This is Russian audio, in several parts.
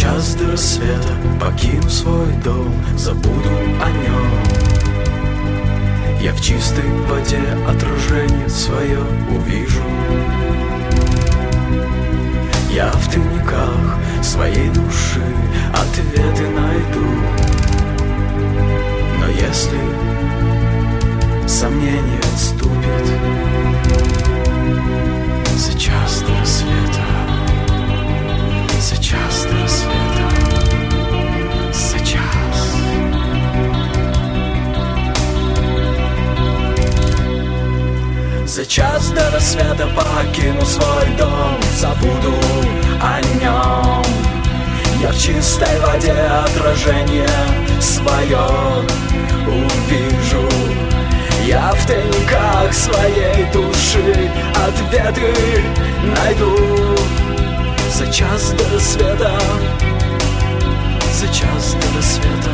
час до рассвета покину свой дом, забуду о нем. Я в чистой воде отражение свое увижу. Я в тайниках своей души ответы найду. Но если сомнение отступит за час до рассвета, за час до рассвета, за час. За час до рассвета покину свой дом, забуду о нем. Я в чистой воде отражение свое увижу. Я в тайниках своей души ответы найду. За час до рассвета, за час до рассвета,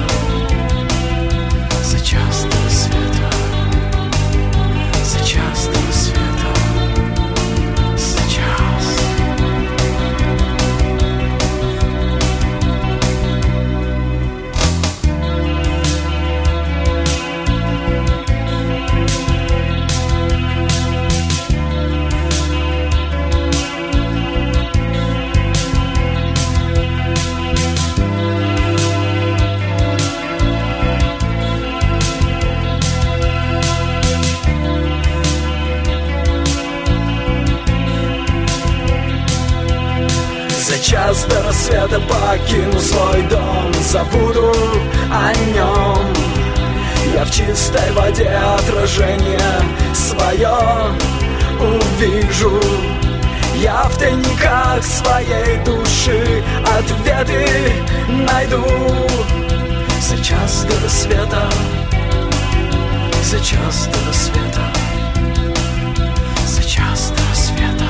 за час до рассвета, за час до рассвета, за час. За час до рассвета покину свой дом, забуду о нем. Я в чистой воде отражение свое увижу. Я в тайниках своей души ответы найду. За час до рассвета, за час до рассвета, за час до рассвета,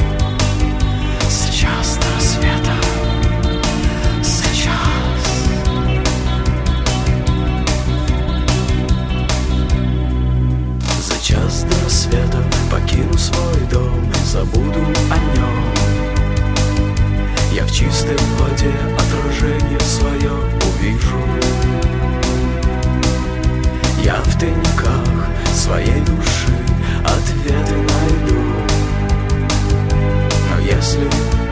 за час до рассвета, за час. За час до рассвета покину свой дом, забуду о нем. Я в чистой воде отражение свое увижу. Я в тайниках своей души ответы найду. Но если